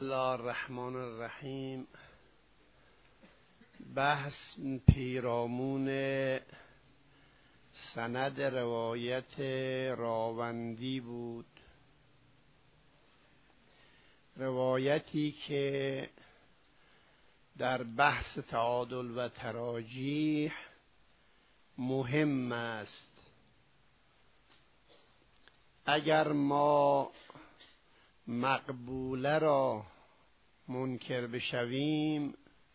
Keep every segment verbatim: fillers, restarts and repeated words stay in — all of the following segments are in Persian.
الله الرحمن الرحیم. بحث پیرامون سند روایت راوندی بود، روایتی که در بحث تعادل و تراجیح مهم است. اگر ما مقبوله را منکر بشویم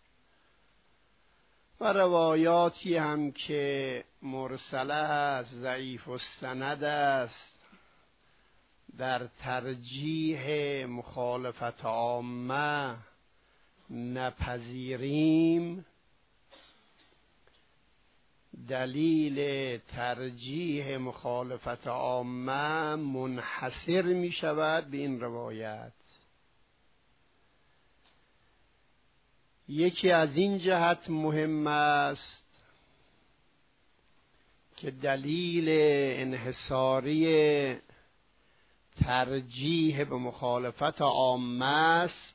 و روایاتی هم که مرسله است، ضعیف السند است، در ترجیح مخالفت عامه نپذیریم، دلیل ترجیح مخالفت عامه منحصر می شود به این روایت. یکی از این جهت مهم است که دلیل انحصاری ترجیح به مخالفت عامه است،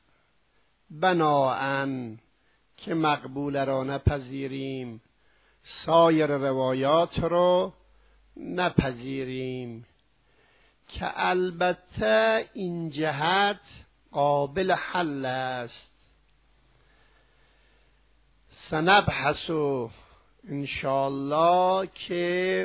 بناهن که مقبول را نپذیریم، سایر روایات رو نپذیریم، که البته این جهت قابل حل است. سنبحث انشاءالله که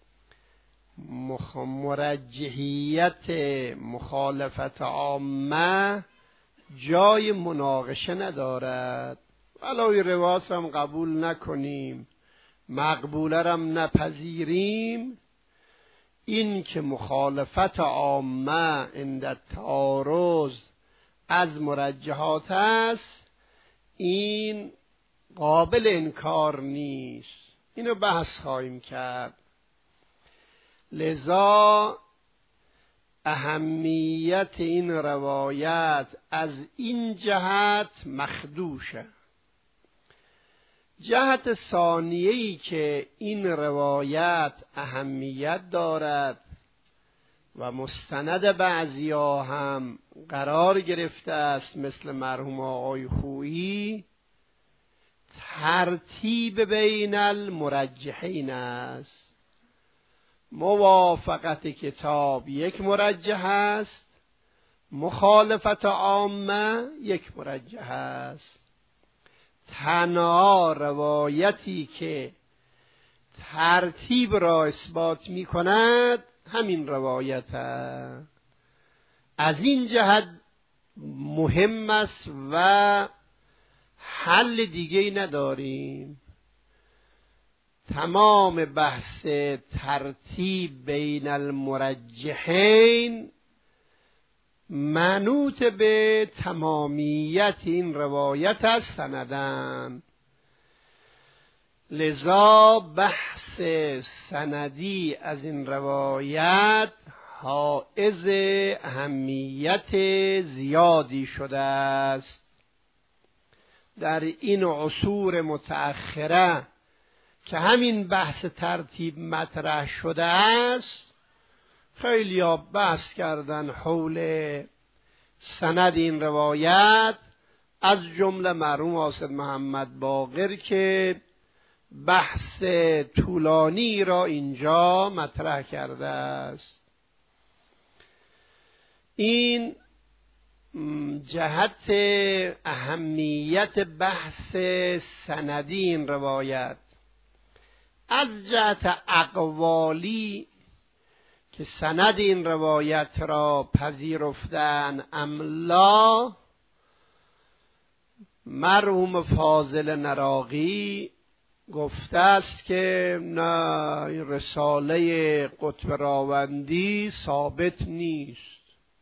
مرجحیت مخالفت عامه جای مناقشه ندارد. ولو روایات هم قبول نکنیم، مقبوله رم نپذیریم، این که مخالفت عامه عند تعارض از مرجحات است، این قابل انکار نیست. اینو بحث خواهیم کرد. لذا اهمیت این روایت از این جهت مخدوشه. جهت ثانیه‌ای که این روایت اهمیت دارد و مستند بعضیا هم قرار گرفته است، مثل مرحوم آقای خویی، ترتیب بین المرجحین است. موافقت کتاب یک مرجح است، مخالفت عامه یک مرجح است. تنها روایتی که ترتیب را اثبات می کند همین روایت است. از این جهت مهم است و حل دیگه‌ای نداریم. تمام بحث ترتیب بین المرجحین منوط به تمامیت این روایت از سندن. لذا بحث سندی از این روایت حائز اهمیت زیادی شده است. در این عصور متأخره که همین بحث ترتیب مطرح شده است، خیلی ها بحث کردن حول سند این روایت، از جمله مرحوم آصف محمد باقر که بحث طولانی را اینجا مطرح کرده است. این جهت اهمیت بحث سندی این روایت. از جهت اقوالی که سند این روایت را پذیرفتن املا، مرحوم فاضل نراقی گفته است که نه، این رساله قطب راوندی ثابت نیست.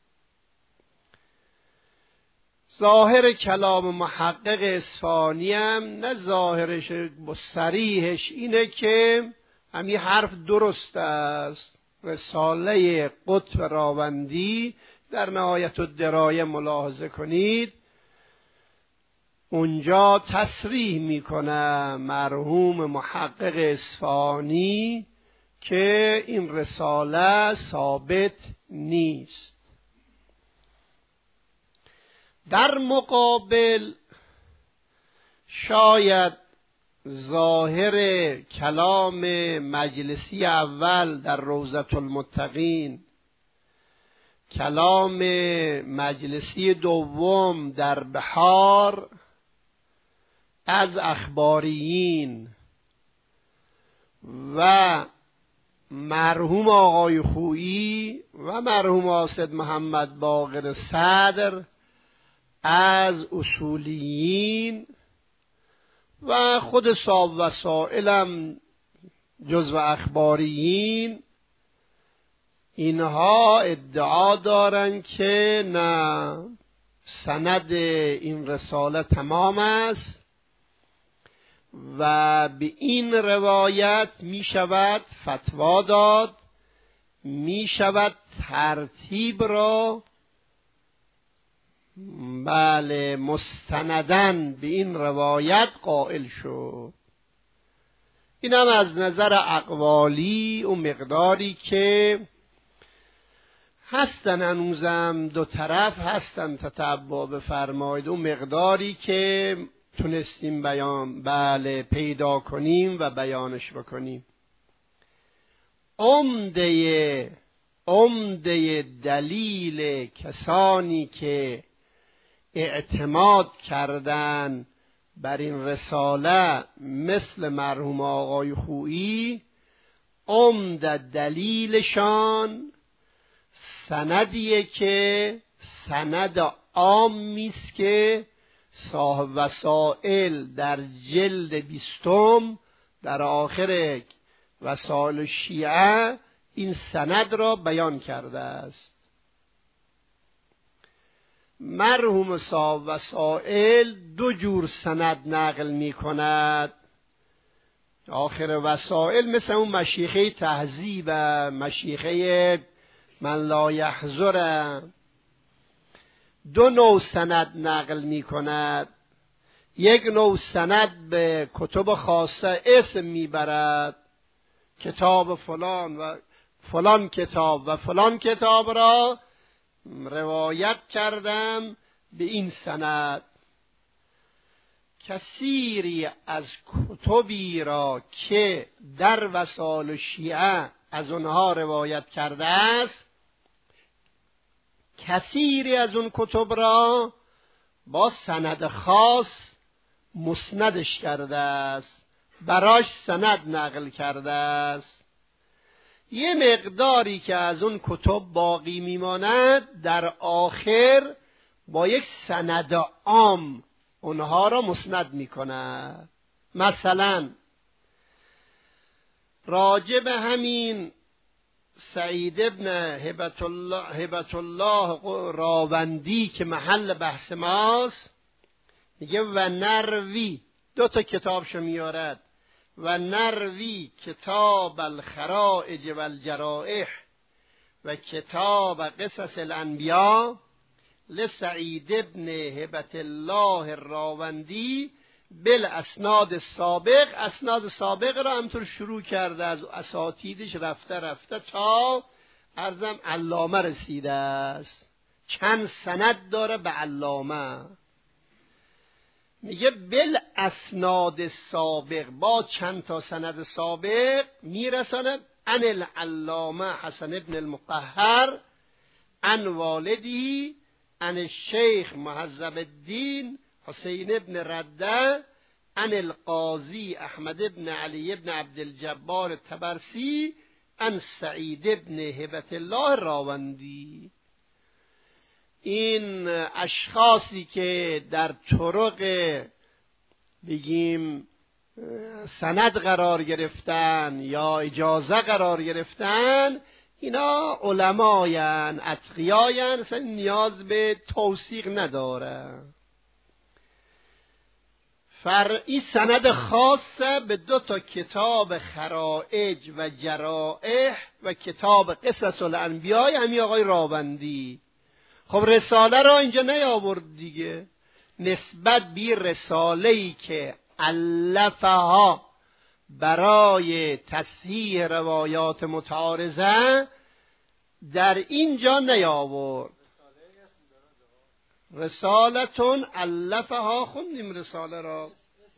ظاهر کلام محقق اصفهانی هم نه ظاهرش با صریحش اینه که همین حرف درست است. رساله قطب راوندی در نهایت الدرایه ملاحظه کنید، اونجا تصریح میکنه مرحوم محقق اصفهانی که این رساله ثابت نیست. در مقابل شاید ظاهر کلام مجلسی اول در روضة المتقین، کلام مجلسی دوم در بحار از اخباریین و مرحوم آقای خویی و مرحوم آسد محمد باقر صدر از اصولیین و خود صاحب وسائلم جزو اخباریین، اینها ادعا دارن که نه، سند این رساله تمام است و به این روایت می شود فتوا داد، می شود ترتیب را بله مستندن به این روایت قائل شد. این هم از نظر اقوالی و مقداری که هستن، هنوزم دو طرف هستن، تتبع بفرمایید، و مقداری که تونستیم بیان بله پیدا کنیم و بیانش بکنیم. عمده عمده دلیل کسانی که اعتماد کردن بر این رساله مثل مرحوم آقای خویی، عمده دلیلشان سندیه که سند عامی است که صاحب وسائل در جلد بیستم در آخر وسائل شیعه این سند را بیان کرده است. مرحوم صاحب وسائل دو جور سند نقل می کند. آخر وسائل مثل اون مشیخه تهذیب، مشیخه من لا یحضر، دو نوع سند نقل می کند. یک نوع سند به کتب خاصه اسم می برد، کتاب فلان و فلان کتاب و فلان کتاب را روایت کردم به این سند. کثیری از کتبی را که در وسائل شیعه از اونها روایت کرده است، کثیری از اون کتب را با سند خاص مسندش کرده است، براش سند نقل کرده است. یه مقداری که از اون کتب باقی میماند در آخر با یک سند عام اونها را مسند میکند. مثلا راجع به همین سعید ابن هبت الله, هبت الله راوندی که محل بحث ماست، میگه و نروی، دو تا کتابشو میارد، و نروی کتاب الخرائج و الجرائح و کتاب قصص الانبیاء لسعید ابن هبت الله الراوندی بالاسناد السابق. اسناد سابق را همطور شروع کرده، از اساتیدش رفته رفته تا عرضم علامه رسیده است. چند سند داره به علامه. میگه بالاسناد سابق، با چند تا سند سابق میرساند عن العلامه حسن ابن المطهر عن والدی عن الشیخ مهذب الدین حسین ابن رده عن القاضی احمد ابن علی ابن عبدالجبار الطبرسی عن سعید ابن هبت الله راوندی. این اشخاصی که در طرق بگیم سند قرار گرفتن یا اجازه قرار گرفتن، اینا علماین، اتقیاین، اصلا نیاز به توثیق نداره. فرعی سند خاصه به دو تا کتاب خرائج و جرائح و کتاب قصص الانبیاء همین آقای راوندی. خب رساله را اینجا نیاورد دیگه، نسبت به رساله‌ای که الفها برای تصحیح روایات متعارضه در اینجا نیاورد. رسالتون الفها خوندیم رساله را.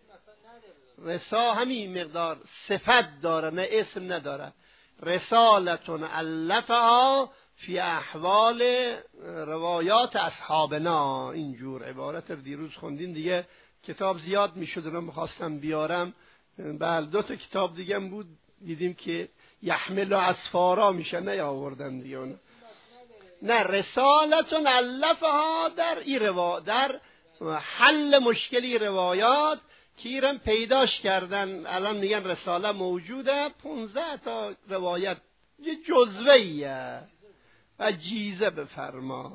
رسا همین مقدار صفت داره نه اسم نداره. رسالتون الفها فی احوال روایات اصحابنا، اینجور عبارت دیروز خوندین دیگه. کتاب زیاد میشد رو میخواستم بیارم، بله دو تا کتاب دیگه بود دیدیم که یحمل و اسفارا میشه نیاوردم دیگه اون. نه رسالتون الفها در این روا در حل مشکلی روایات که ایران پیداش کردن، الان میگن رساله موجوده، پونزده تا روایت جزوهیه و جیزه بفرما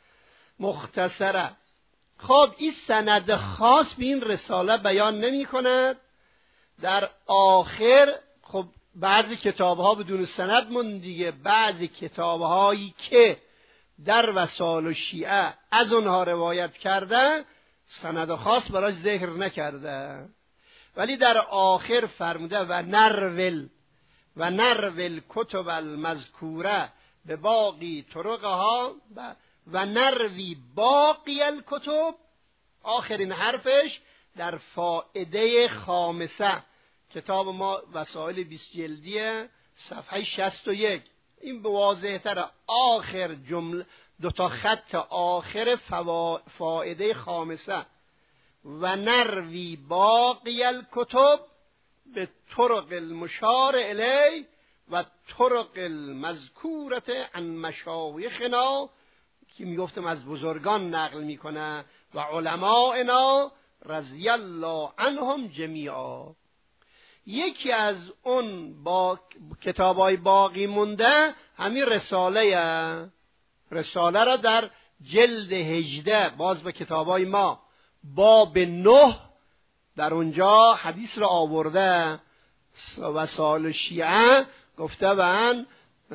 مختصره. خب این سند خاص به این رساله بیان نمی کند. در آخر خب بعضی کتاب ها بدون سند من دیگه، بعضی کتاب هایی که در وسائل شیعه از اونها روایت کرده سند خاص براش ذکر نکرده، ولی در آخر فرموده و نرول و نرول کتب المذکوره به باقی طرقها و نروی باقی الکتب. آخرین حرفش در فائده خامسه کتاب ما وسائل بیست جلدیه صفحه شصت و یک. این به واضح تر آخر جمله دو تا خط آخر فائده خامسه و نروی باقی الکتب به طرق المشار الی و طرق المذکورت عن مشایخنا که میگفتم از بزرگان نقل میکنه و علمائنا رضی الله عنهم جمیعا. یکی از اون با کتابای باقی مونده همین رساله رساله را در جلد هجده باز به کتابای ما باب نه در اونجا حدیث را آورده. وسائل شیعه گفته بند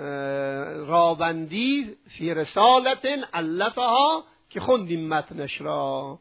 راوندی فی رسالت الفها که خوندیم متنش را.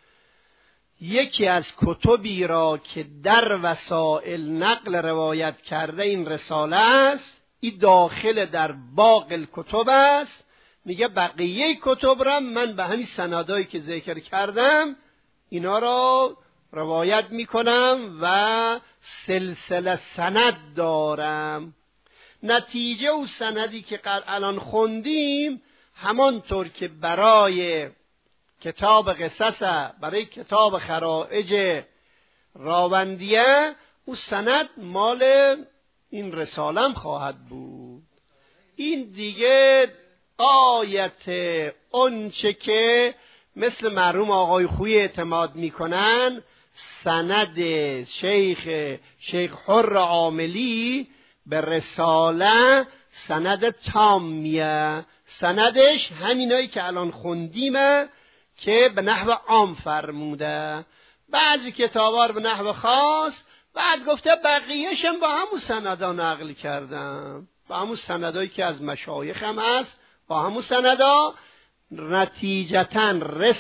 یکی از کتبی را که در وسائل نقل روایت کرده این رساله است، این داخل در باقی کتب است. میگه بقیه کتب را من به همین سندایی که ذکر کردم اینا را روایت میکنم و سلسله سند دارم. نتیجه و سندی که الان خوندیم همانطور که برای کتاب قصص، برای کتاب خرائج راوندیه، او سند مال این رسالم خواهد بود. این دیگه آیت اونچه که مثل مرحوم آقای خویی اعتماد میکنن سند شیخ شیخ حر عاملی به رساله سند تامیه، سندش همینایی که الان خوندیمه که به نحو عام فرموده. بعضی کتابا به نحو خاص، بعد گفته بقیهشم با همون سندا نقل کردم، با همون سندایی که از مشایخم هست، با همون سندا. نتیجتاً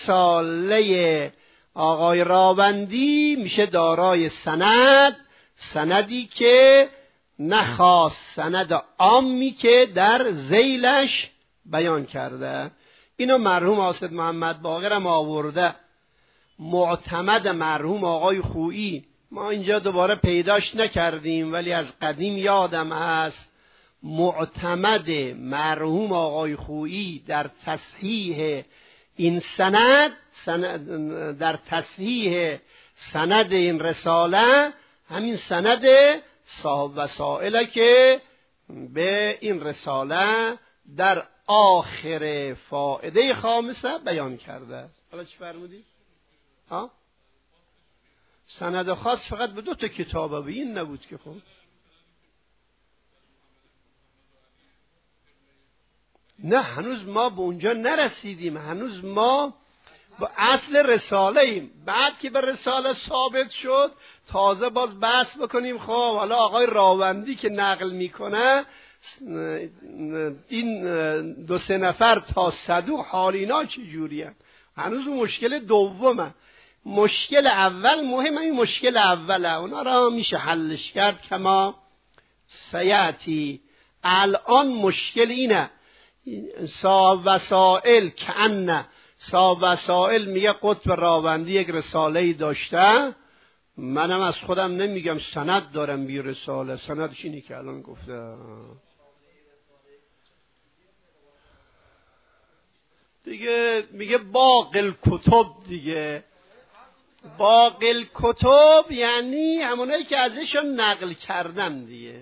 رساله آقای راوندی میشه دارای سند، سندی که نخواست، سند عامی که در ذیلش بیان کرده. اینو مرحوم حاسد محمد باقر هم آورده. معتمد مرحوم آقای خویی ما اینجا دوباره پیداش نکردیم ولی از قدیم یادم هست. معتمد مرحوم آقای خویی در تصحیح این سند, سند در تصحیح سند این رساله همین سند صاحب وسائل که به این رساله در آخر فائده خامسه بیان کرده است. حالا چی فرمودی؟ ها؟ سند خاص فقط به دو تا کتابه، به این نبود که خب نه هنوز ما به اونجا نرسیدیم، هنوز ما با اصل رساله ایم. بعد که به رساله ثابت شد تازه باز بحث بکنیم خب حالا آقای راوندی که نقل میکنه این دو سه نفر تا صدوق حال اینا چجوریه. هنوز مشکل دومه. مشکل اول مهمه، این مشکل اوله اونا را میشه حلش کرد کما سیاتی. الان مشکل اینه صاحب وسائل کأن صاحب وسائل میگه قطب راوندی یک رساله‌ای داشته، منم از خودم نمیگم، سند دارم بی رساله. سندش اینی که الان گفته دیگه، میگه باقی کتب دیگه. باقی کتب یعنی همونایی که ازشون نقل کردن دیگه.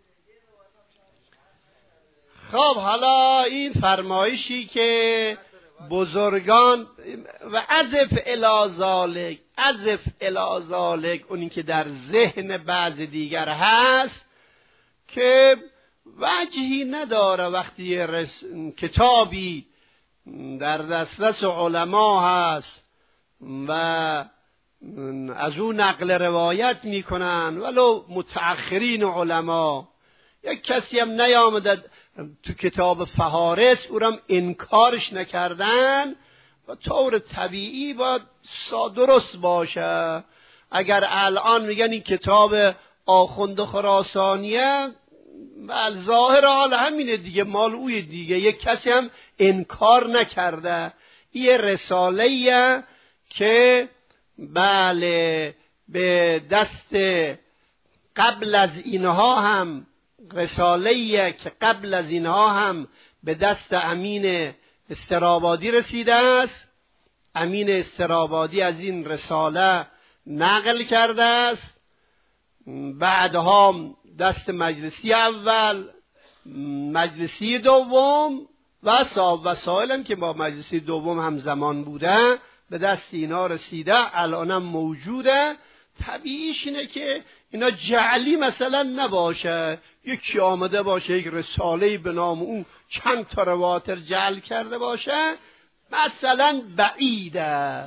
خب حالا این فرمایشی که بزرگان و عزف الی ذالک، عزف الی ذالک، اونی که در ذهن بعض دیگر هست که وجهی نداره وقتی رس... کتابی در دسترس علما هست و از اون نقل روایت میکنن، ولو متأخرین علما، یک کسی هم نیامده تو کتاب فهارس او را انکارش نکردن و طور طبیعی باید درست باشه. اگر الان میگن این کتاب آخوند خراسانیه، بل ظاهر حال همینه دیگه، مال اوی دیگه، یک کسی هم انکار نکرده. این رساله‌ایه که بله به دست قبل از اینها هم رساله‌ایه که قبل از اینها هم به دست امین استرابادی رسیده است. امین استرابادی از این رساله نقل کرده است، بعدها دست مجلسی اول، مجلسی دوم و صاحب وسائل هم که با مجلسی دوم هم زمان بوده به دست اینا رسیده، الانم موجوده. طبیعیش اینه که اینا جعلی مثلا نباشه، یکی آمده باشه یک رساله‌ای به نام اون چند تا رواتر جعل کرده باشه، مثلا بعیده.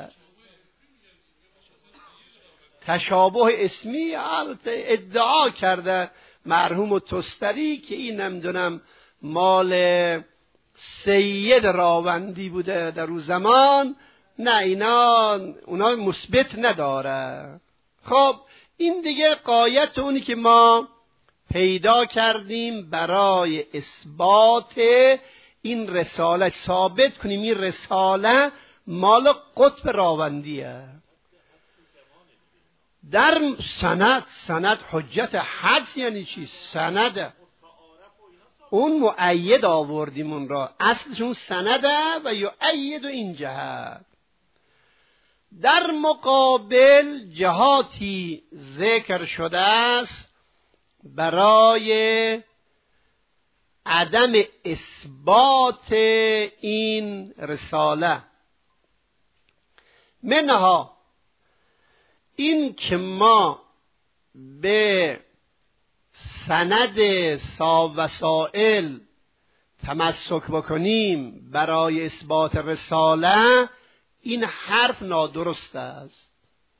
تشابه اسمی ادعا کرده مرحوم تستری که این نمیدونم مال سید راوندی بوده در اون زمان. نه، اینا اونا مثبت نداره. خب این دیگه غایت اونی که ما پیدا کردیم برای اثبات این رساله، ثابت کنیم این رساله مال قطب راوندیه. در سند، سند حجت حدس یعنی چی؟ سنده، اون مؤید آوردیم اون را، اصلشون سنده و یؤید این جهت. در مقابل جهاتی ذکر شده است برای عدم اثبات این رساله. منها این که ما به سند صاحب وسائل تمسک بکنیم برای اثبات رساله، این حرف نادرست است.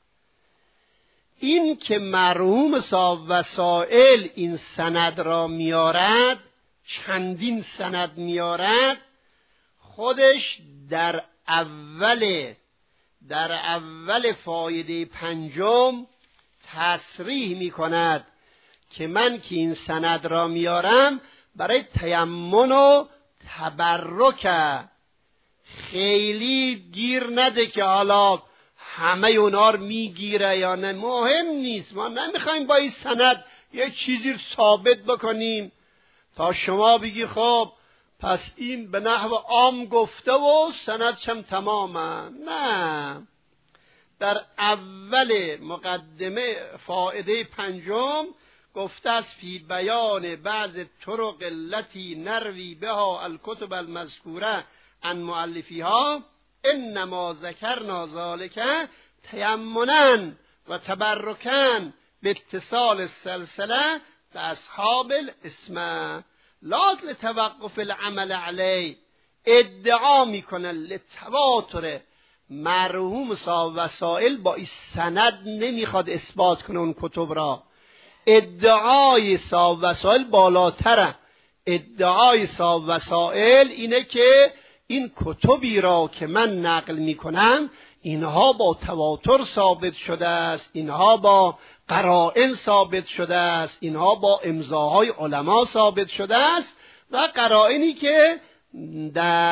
این که مرحوم صاحب وسائل این سند را میارد، چندین سند میارد، خودش در اول در اول فایده پنجم تصریح میکند که من که این سند را میارم برای تیمن و تبرک، خیلی گیر نده که حالا همه اونا رو میگیره یا نه، مهم نیست. ما نمیخوایم با این سند یه چیزی رو ثابت بکنیم تا شما بگی خب پس این به نحو عام گفته و سندش هم تمامه. نه، در اول مقدمه فائده پنجم گفته است فی بیان بعض طرق التي نروی بها الکتب المذکوره عن مؤلفیها انما ذکرنا ذلك تیمنا و تبرکا باتصال السلسله باصحاب الاسم لا لتوقف العمل علیه. ادعا میکنن لتواتر مرحوم صاحب وسائل با این سند نمیخواد اثبات کنه اون کتب را. ادعای صاحب وسائل بالاتره. ادعای صاحب وسائل اینه که این کتبی را که من نقل میکنم اینها با تواتر ثابت شده است، اینها با قرائن ثابت شده است، اینها با امضاهای علما ثابت شده است و قرائنی که در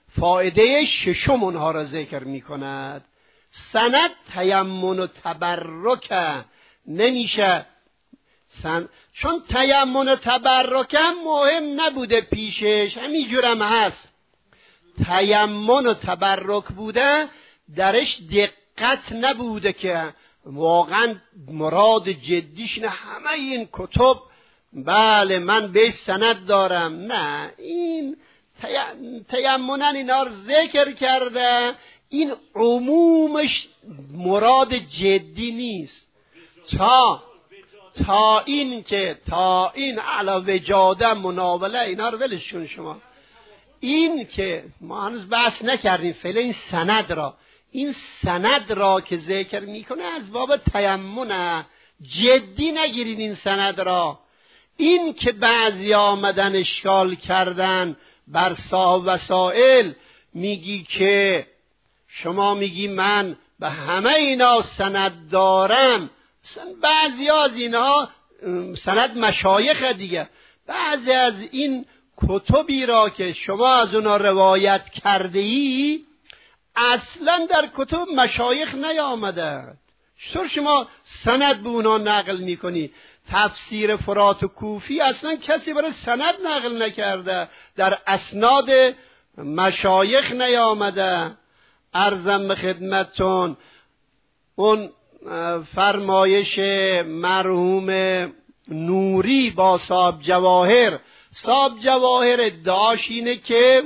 فایده ششم اونها را ذکر می کند. سند تیمن و تبرک نمیشه، سن... چون تیمن و تبرک هم مهم نبوده پیشش، همینجورم هست. تیمن و تبرک بوده، درش دقت نبوده که واقعا مراد جدیش نه همه این کتب بله من بهش سند دارم، نه، این تیمنن اینا رو ذکر کرده، این عمومش مراد جدی نیست. تا تا این که تا این علاوه جاده مناوله اینا رو ولشون شما. این که ما هنوز بحث نکردیم فعلا این سند را، این سند را که ذکر میکنه از باب تیمنه، جدی نگیرید این سند را. این که بعضی آمدن اشکال کردن بر صاحب وسائل، میگی که شما میگی من به همه اینا سند دارم، بعضی از اینها سند مشایخ دیگه، بعضی از این کتبی را که شما از اونا روایت کرده ای اصلا در کتب مشایخ نیامده، چطور شما سند به اونا نقل میکنی؟ تفسیر فرات کوفی اصلا کسی برای سند نقل نکرده، در اسناد مشایخ نیامده. عرضم به خدمتتون اون فرمایش مرحوم نوری با صاحب جواهر، صاحب جواهر ادعاش اینه که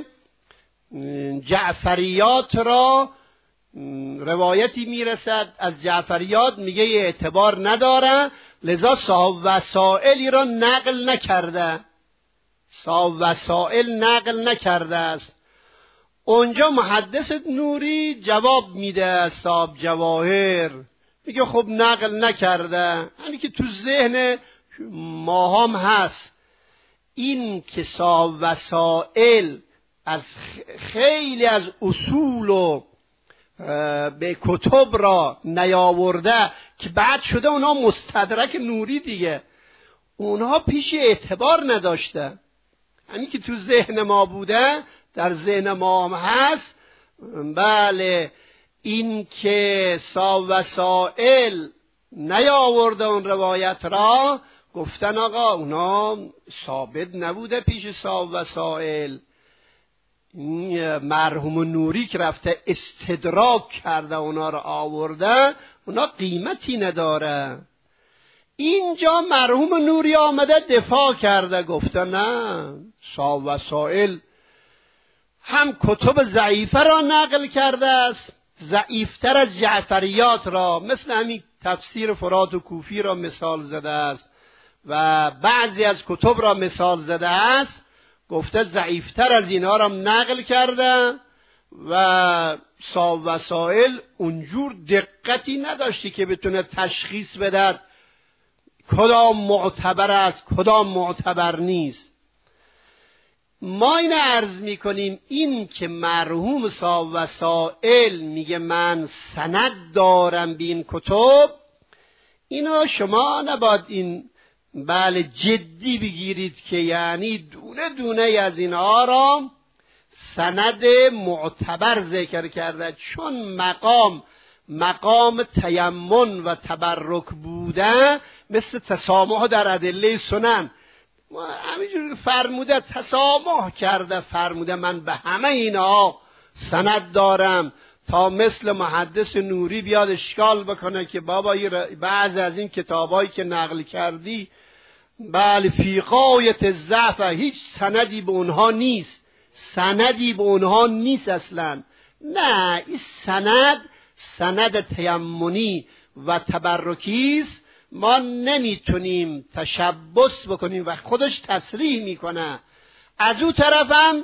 جعفریات را روایتی میرسد از جعفریات، میگه اعتبار نداره، لذا صاحب وسائلی را نقل نکرده، صاحب وسائل نقل نکرده است. اونجا محدث نوری جواب میده صاحب جواهر، میگه خب نقل نکرده، همین که تو ذهن ما هم هست. این که صاحب وسائل از خیلی از اصول و به کتب را نیاورده که بعد شده اونا مستدرک نوری دیگه، اونها پیش اعتبار نداشته، همین که تو ذهن ما بوده در ذهن ما هم هست. بله، این که صاحب وسائل نیاورده اون روایت را، گفتن آقا اونا ثابت نبوده پیش صاحب وسائل. مرحوم نوری که رفته استدراک کرده اونا رو آورده، اونا قیمتی نداره. اینجا مرحوم نوری آمده دفاع کرده، گفته نه، صاحب وسائل هم کتب ضعیفه را نقل کرده است، ضعیفتر از جعفریات را، مثل همین تفسیر فرات و کوفی را مثال زده است و بعضی از کتب را مثال زده است، گفته ضعیفتر از اینها را نقل کرده و صاحب وسائل اونجور دقتی نداشتی که بتونه تشخیص بده کدام معتبر است کدام معتبر نیست. ما این عرض میکنیم این که مرحوم صاحب وسائل میگه من سند دارم به این کتب، اینا شما نباید این بله جدی بگیرید که یعنی دونه دونه از اینها را سند معتبر ذکر کرده، چون مقام مقام تیمن و تبرک بوده، مثل تسامح در ادله سنن همینجوری فرموده، تسامح کرده، فرموده من به همه اینها سند دارم، تا مثل محدث نوری بیاد اشکال بکنه که بابا بعض از این کتابایی که نقل کردی بله فی غایت ضعف، هیچ سندی به اونها نیست، سندی به اونها نیست اصلا. نه، این سند سند تیمنی و تبرکی است، ما نمیتونیم تشبث بکنیم و خودش تصریح میکنه. از اون طرفم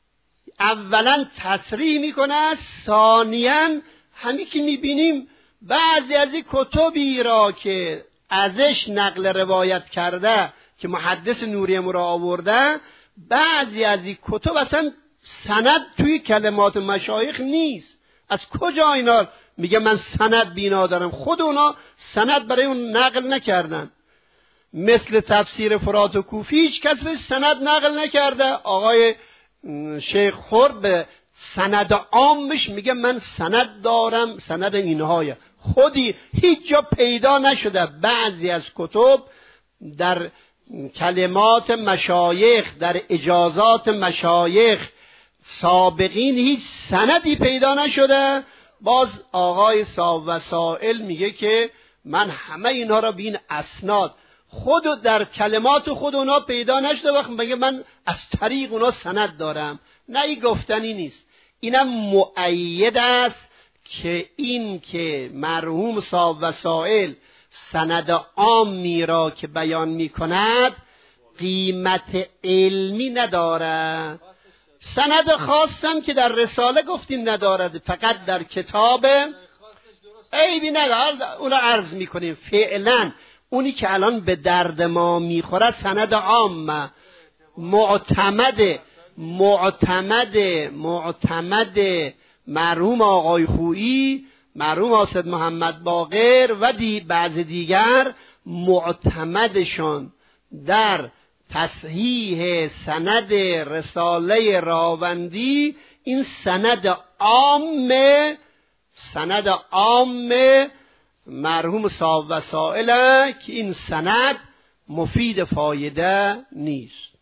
اولا تصریح میکنه، ثانیاً همین که میبینیم بعضی از این کتبی را که ازش نقل روایت کرده که محدث نوری را آورده، بعضی از این کتب اصلا سند توی کلمات مشایخ نیست. از کجا اینا میگه من سند بینا دارم؟ خود اونا سند برای اون نقل نکردن. مثل تفسیر فرات و کوفی هیچ کس به سند نقل نکرده. آقای شیخ خرد به سند عامش میگه من سند دارم، سند اینهایا. خودی هیچ جا پیدا نشده بعضی از کتب در کلمات مشایخ، در اجازات مشایخ سابقین هیچ سندی پیدا نشده. باز آقای صاحب وسائل میگه که من همه اینها را بین اسناد خود در کلمات خود اونا پیدا نشده، وقت میگه من از طریق اونا سند دارم. نه، این گفتنی نیست. اینم مؤید است که این که مرحوم صاحب وسائل سند عامی را که بیان میکند قیمت علمی ندارد. سند خاصم که در رساله گفتیم ندارد، فقط در کتاب عیبی ندارد. اون را عرض میکنیم. فعلا اونی که الان به درد ما میخوره سند عام معتمد معتمد معتمد مرحوم آقای خویی، مرحوم حاسد محمد باقر و دی بعض دیگر معتمدشون در تصحیح سند رساله راوندی این سند عام سند عام مرحوم صاحب وسائل که این سند مفید فایده نیست.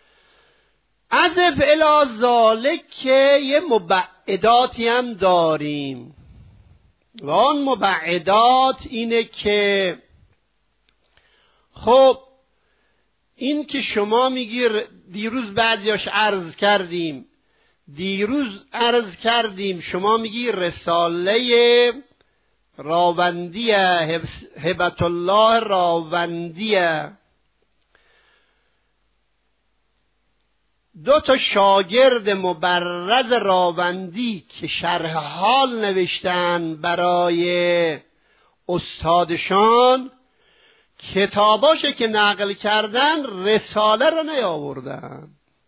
عزف الی ذالک که یه مبعداتی هم داریم و آن مبعدات اینه که خب این که شما میگیر دیروز بعضیاش عرض کردیم دیروز عرض کردیم شما میگی رساله راوندیه، هبت الله راوندیه، دو تا شاگرد مبرز راوندی که شرح حال نوشتن برای استادشان، کتاباشه که نقل کردن رساله را نیاوردن،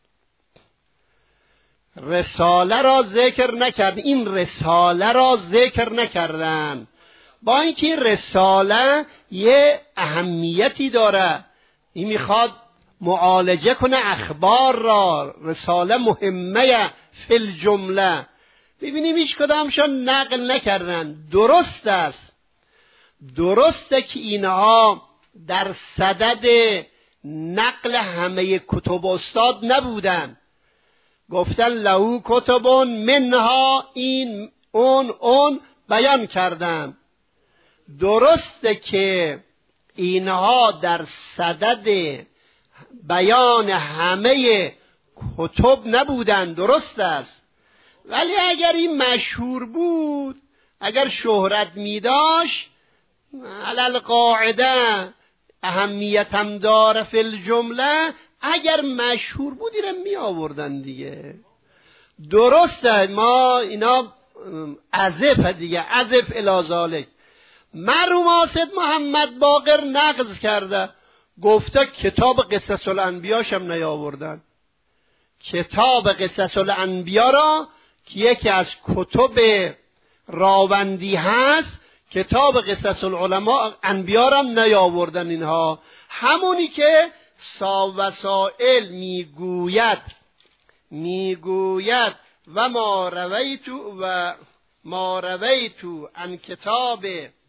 رساله را ذکر نکردن، این رساله را ذکر نکردن، با اینکه این رساله یه اهمیتی داره، این میخواد معالجه کنه اخبار را، رساله مهمه فی الجمله. ببینیم هیچ کدامشون نقل نکردن. درست است درسته که اینها در صدد نقل همه کتب استاد نبودن، گفتن لهو کتبون منها این اون اون بیان کردن. درسته که اینها در صدد بیان همه کتب نبودن، درست است، ولی اگر این مشهور بود، اگر شهرت می داشت، علل قاعده اهمیت هم داره فی الجمله، اگر مشهور بود اینا می آوردن دیگه. درسته ما اینا عزف دیگه، عزف الی ذالک. مرحوم حاسد محمد باقر نقض کرده، گفته کتاب قصص الانبیاش هم نیاوردن. کتاب قصص الانبیا را که یکی از کتب راوندی هست، کتاب قصص العلماء انبیا را هم نیاوردن اینها. همونی که صاحب وسائل میگوید میگوید و ما رویتو و ما رویتو ان کتاب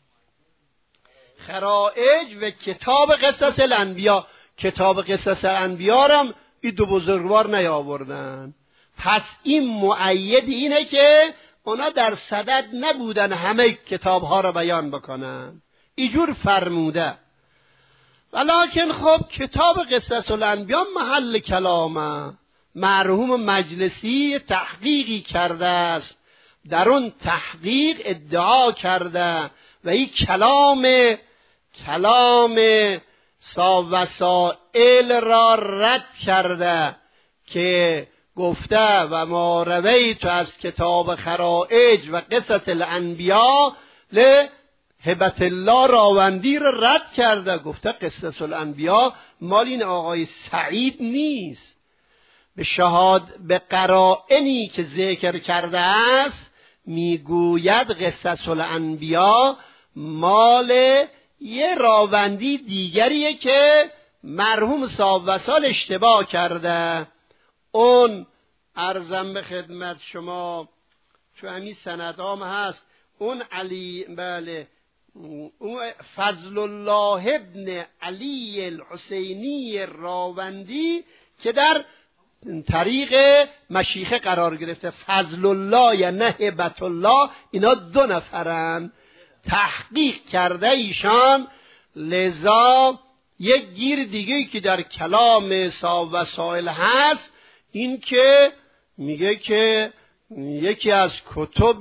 خرائج و کتاب قصص الانبیا، کتاب قصص الانبیا را هم این دو بزرگوار نیاوردن. پس این مؤید اینه که اونا در صدد نبودن همه کتاب ها را بیان بکنن، اینجور فرموده. ولیکن خب کتاب قصص الانبیا محل کلامه. مرحوم مجلسی تحقیقی کرده است، در اون تحقیق ادعا کرده و این کلام کلام صاحب وسائل را رد کرده که گفته و ما رویت از کتاب خرائج و قصص الانبیا ل هبت الله راوندی را رد کرده، گفته قصص الانبیا مال این آقای سعید نیست، به شهاد به قرائنی که ذکر کرده است میگوید قصص الانبیا مال یه راوندی دیگریه که مرحوم صاحب وسائل اشتباه کرده. اون عرضم به خدمت شما تو همین سندام هست اون علی بله اون فضل الله ابن علی الحسینی راوندی که در طریق مشیخه قرار گرفته. فضل الله یا نه هبت الله، اینا دو نفرن تحقیق کرده ایشان. لذا یک گیر دیگه که در کلام صاحب وسائل هست این که میگه که یکی از کتب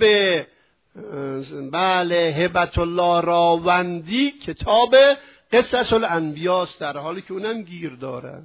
بله هبت الله راوندی کتاب قصص الانبیاء است، در حالی که اونم گیر داره.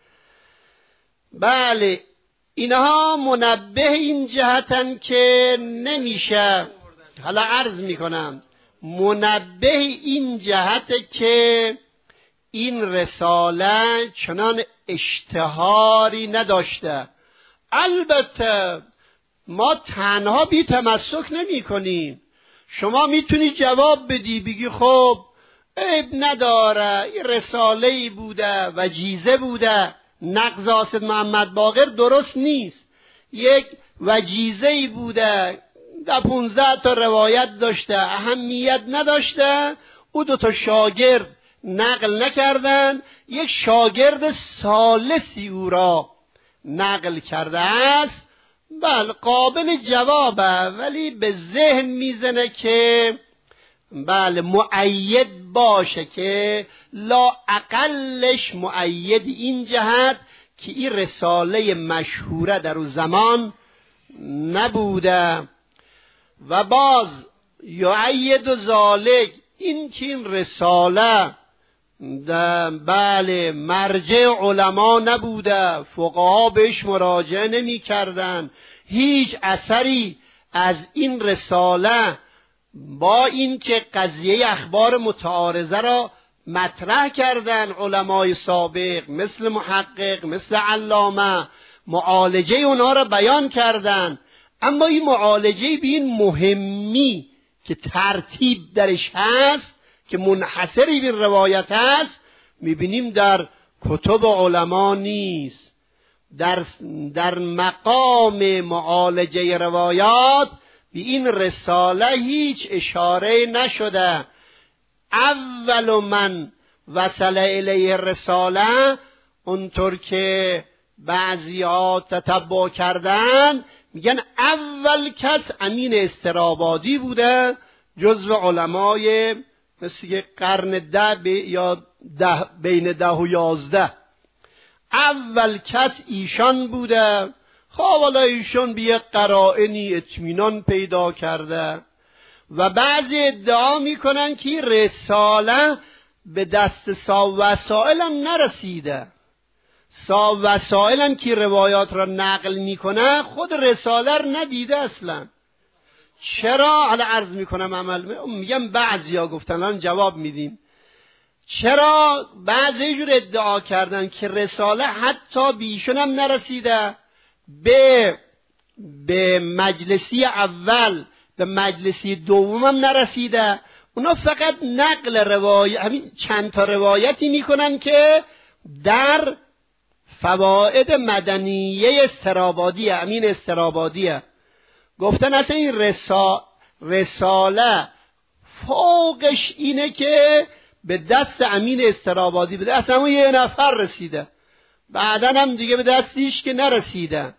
بله اینها منبه این جهتن که نمیشه، حالا عرض میکنم، منبه این جهت که این رساله چنان اشتهاری نداشته. البته ما تنها بی تمسک نمی کنیم. شما میتونی جواب بدی بگی خب عیب نداره، این رساله‌ای بوده، وجیزه بوده. نقض حاسد محمد باقر درست نیست، یک وجیزه‌ای بوده، ده پونزده تا روایت داشته، اهمیت نداشته. او دو تا شاگرد نقل نکردن، یک شاگرد ثالثی او را نقل کرده است. بله قابل جوابه، ولی به ذهن میزنه که بله مؤید باشه که لا اقلش مؤید این جهت که این رساله مشهوره در اون زمان نبوده. و باز یعید و ذالک این که این رساله بله مرجع علما نبوده، فقها بهش مراجعه نمی کردن، هیچ اثری از این رساله با این که قضیه اخبار متعارضه را مطرح کردن علمای سابق مثل محقق مثل علامه، معالجه اونها را بیان کردن، اما این معالجه به این مهمی که ترتیب درش هست که منحصری به روایت هست میبینیم در کتب علما نیست. در, در مقام معالجه روایات به این رساله هیچ اشاره نشده. اول من وصل الیه رساله، اونطور که بعضی ها تتبع کردن میگن اول کس امین استرابادی بوده، جزو علمای مثل یک قرن ده یا ده بین ده و یازده. اول کس ایشان بوده. خب حالا ایشان به یک قرائنی اطمینان پیدا کرده و بعضی ادعا میکنن که رساله به دست صاحب وسائل هم نرسیده. صاحب وسائل هم که روایات را نقل میکنه خود رساله را ندیده اصلا. چرا؟ حالا عرض میکنم عمل میگم بعضی ها گفتن، الان جواب میدیم. چرا بعضی جور ادعا کردن که رساله حتی بیشون هم نرسیده، به به مجلسی اول به مجلسی دوم هم نرسیده. اونا فقط نقل روایت، همین چند تا روایتی میکنن که در فواید مدنیه استرابادیه، امین استرابادیه. گفتن اصلا این رسا... رساله فوقش اینه که به دست امین استرابادی به دست همون یه نفر رسیده، بعدن هم دیگه به دستیش که نرسیده.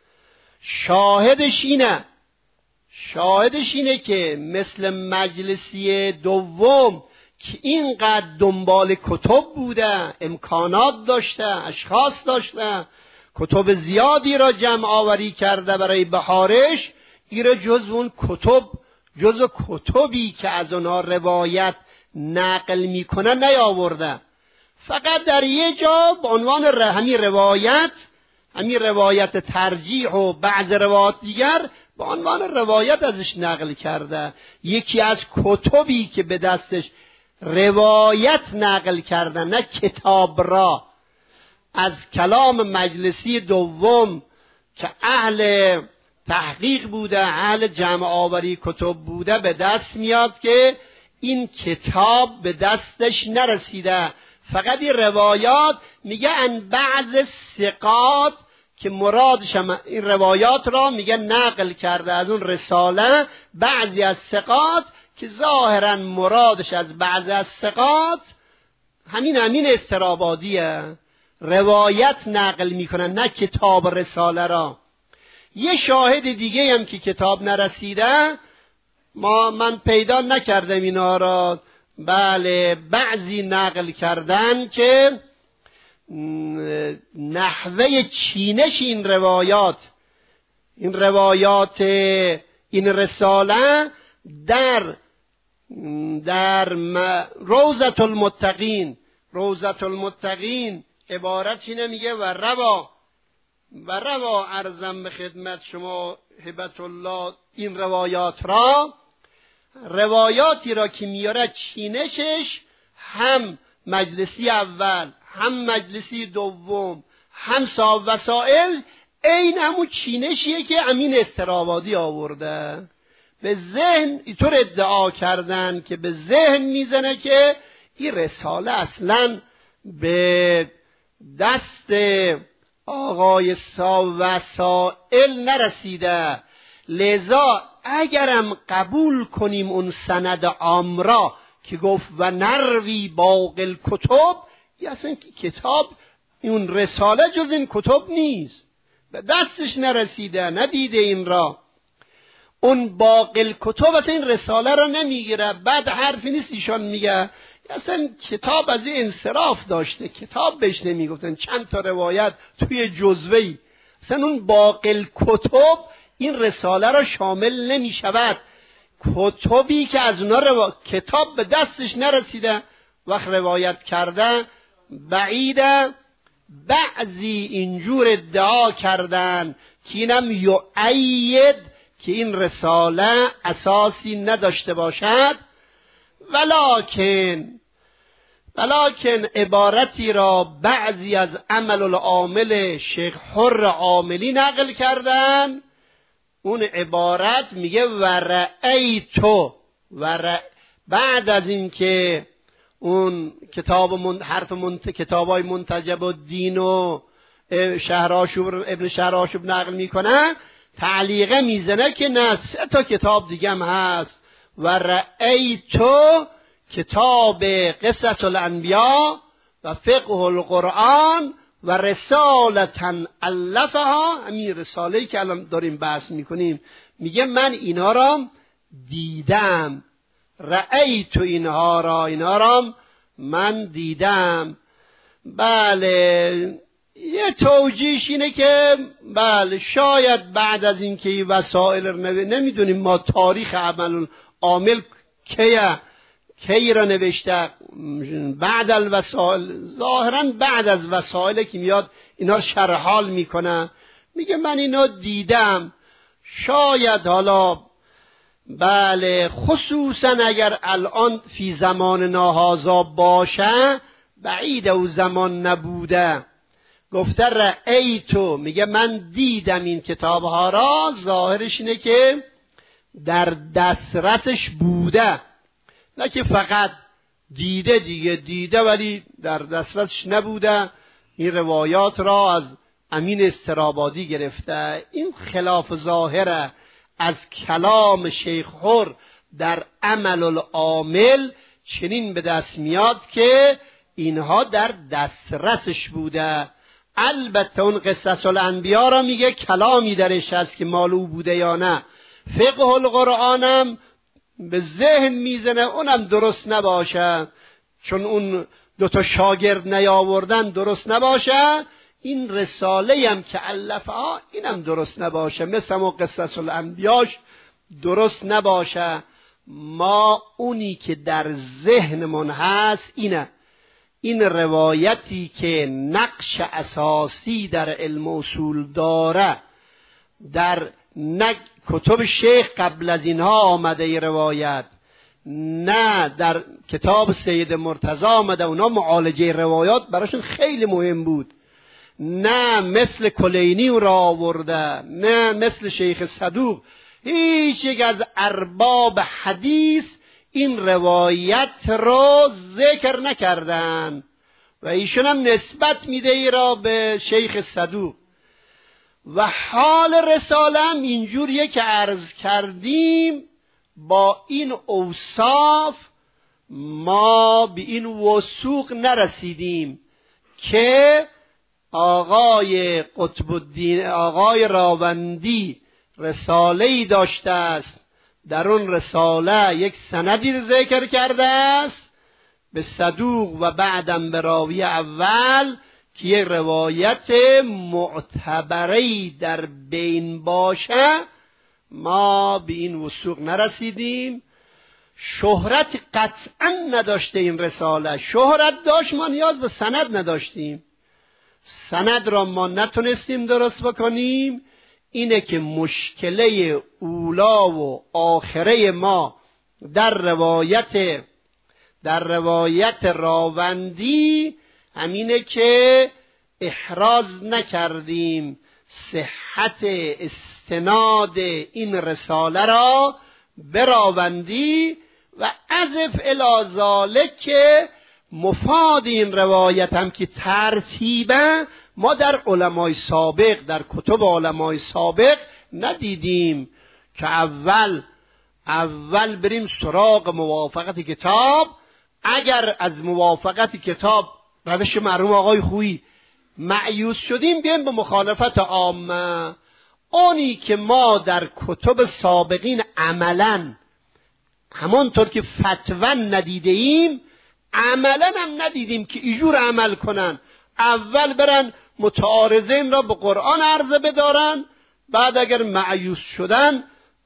شاهدش اینه شاهدش اینه که مثل مجلسی دوم که اینقدر دنبال کتب بوده، امکانات داشته، اشخاص داشته، کتب زیادی را جمع آوری کرده برای بهارش، ایره جز اون کتب جز کتبی که از اونها روایت نقل میکنن نیاورده. فقط در یه جا به عنوان همین روایت همین روایت ترجیح و بعض روایات دیگر به عنوان روایت ازش نقل کرده. یکی از کتبی که به دستش روایت نقل کردن، نه کتاب را، از کلام مجلسی دوم که اهل تحقیق بوده، اهل جمع آوری کتب بوده، به دست میاد که این کتاب به دستش نرسیده. فقط این روایات میگه ان بعض ثقات که مرادش هم این روایات را میگه نقل کرده از اون رساله بعضی از ثقات که ظاهرا مرادش از بعضی از ثقات همین همین استرابادیه، روایت نقل میکنن نه کتاب رساله را. یه شاهد دیگه هم که کتاب نرسیده ما من پیدا نکردم اینا را، بله بعضی نقل کردن که نحوه چینش این روایات این روایات این رساله در در روضة المتقین روضة المتقین عبارت اینه میگه و روا و روا عرضم به خدمت شما هبت الله این روایات را روایاتی را که میاره چینشش هم مجلسی اول هم مجلسی دوم هم صاحب وسائل این همون چینشیه که امین استرابادی آورده. به ذهن اینطور ادعا کردن که به ذهن میزنه که این رساله اصلا به دست آقای صاحب وسائل نرسیده، لذا اگرم قبول کنیم اون سند عام را که گفت و نروی باقی الکتب، یا اصلا کتاب اون رساله جز این کتب نیست، به دستش نرسیده، ندیده این را، اون باقی الکتب اصلا این رساله را نمیگیره. بعد حرفی نیست ایشان میگه اصلا کتاب از این انصراف داشته، کتاب بهش نمیگفتن، چند تا روایت توی جزوه‌ای، اصلا اون باقی الکتب این رساله را شامل نمیشود. کتبی که از اونا رو... کتاب به دستش نرسیده وقت روایت کرده بعیده. بعضی اینجور ادعا کردن که اینم یؤید که این رساله اساسی نداشته باشد، ولکن ولکن عبارتی را بعضی از عمل العامل شیخ حر عاملی نقل کردن. اون عبارت میگه ورأیتو ور... بعد از این که اون کتاب من... حرف منت... کتابای منتجب الدین و شهرآشوب ابن شهرآشوب نقل میکنه، تعلیقه میزنه که نه سه تا کتاب دیگه هم هست. ورأیتو کتاب قصص الانبیاء و فقه القرآن و رسالتا الفها، همین رساله‌ای که الان داریم بحث میکنیم، میگه من اینا را دیدم، رأیت اینها را اینها را من دیدم. بله یه توجیهش اینه که بله شاید بعد از این که این وسائل رو نمیدونیم ما تاریخ عمل عامل کیه کی را نوشته، بعد الوسائل ظاهرا بعد از وسائل که میاد اینا رو شرح حال میکنه، میگه من اینا دیدم. شاید حالا بله خصوصا اگر الان فی زمان ناهازا باشه، بعید او زمان نبوده، گفته رأیتو میگه من دیدم این کتاب ها را، ظاهرش اینه که در دسترسش بوده، نه که فقط دیده دیگه دیده ولی در دسترسش نبوده. این روایات را از امین استرابادی گرفته. این خلاف ظاهره از کلام شیخ حر در عمل العامل چنین به دست میاد که اینها در دسترسش بوده. البته اون قصص الانبیا را میگه کلامی درش هست که مال او بوده یا نه. فقه القرآنم به ذهن میزنه، اونم درست نباشه، چون اون دوتا شاگرد نیاوردن درست نباشه. این رساله هم که الفها اینم درست نباشه، مثل ما قصص الانبیاش درست نباشه. ما اونی که در ذهنمون هست اینه، این روایتی که نقش اساسی در علم اصول داره، در نه کتب شیخ قبل از اینها آمده ای روایت، نه در کتاب سید مرتضی آمده، اونا معالجه روایات براشون خیلی مهم بود، نه مثل کلینی را آورده، نه مثل شیخ صدوق. هیچ یک از ارباب حدیث این روایت را ذکر نکردن و ایشون هم نسبت میده ای را به شیخ صدوق. و حال رساله هم اینجوریه که عرض کردیم. با این اوصاف ما به این وثوق نرسیدیم که آقای قطب الدین آقای راوندی رساله‌ای داشته است، در اون رساله یک سندی رو ذکر کرده است به صدوق و بعدم به راوی اول که یک روایت معتبری در بین باشه. ما به این وثوق نرسیدیم. شهرت قطعا نداشته این رساله، شهرت داشت، ما نیاز به سند نداشتیم، سند را ما نتونستیم درست بکنیم. اینه که مشکله اولا و آخره ما در روایت در روایت راوندی همینه که احراز نکردیم صحت استناد این رساله را به راوندی و اضف الی ذالک که مفاد این روایت هم که ترتیبه ما در علمای سابق در کتب علمای سابق ندیدیم که اول اول بریم سراغ موافقت کتاب. اگر از موافقت کتاب روش مرحوم آقای خویی مایوس شدیم بیایم به مخالفت عامه. اونی که ما در کتب سابقین عملا همانطور که فتوا ندیده ایم عملا هم ندیدیم که ایجور عمل کنن. اول برن متعارضین را به قرآن عرضه بدارن، بعد اگر مایوس شدن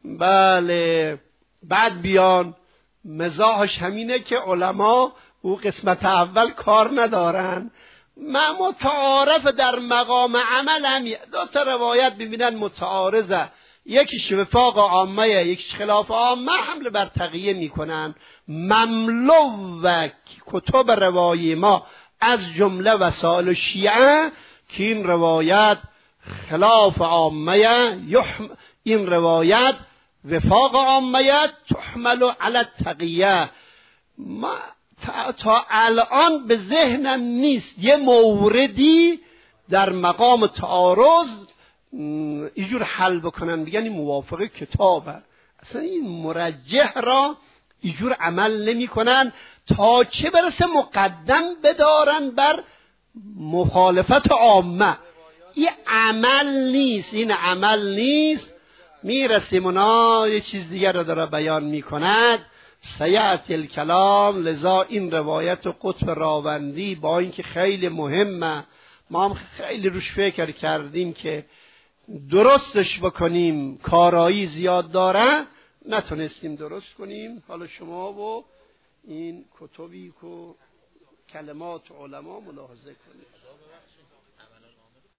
بله بعد بیان. مزاحش همینه که علما او قسمت اول کار ندارن. ما متعارف در مقام عمل هم دو تا روایت ببینن متعارضه، یکیش وفاق عامه یکیش خلاف عامه، حمله بر تقیه میکنن. مملو و کتب روایی ما از جمله وسائل شیعه که این روایت خلاف عامه یحم این روایت وفاق عامه تحمل علی التقیه. ما تا, تا الان به ذهنم نیست یه موردی در مقام تعارض اینجور حل بکنن بگن این موافق کتابه. اصلا این مرجح را اینجور عمل نمی کنن تا چه برسه مقدم بدارن بر مخالفت عامه. این عمل نیست، این عمل نیست. میرسیم اونا یه چیز دیگر رو داره بیان میکند سیأتی الکلام. لذا این روایت قطب راوندی با اینکه خیلی مهمه، ما هم خیلی روش فکر کردیم که درستش بکنیم، کارایی زیاد داره، نتونستیم درست کنیم. حالا شما و این کتبی که کلمات علما ملاحظه کنید.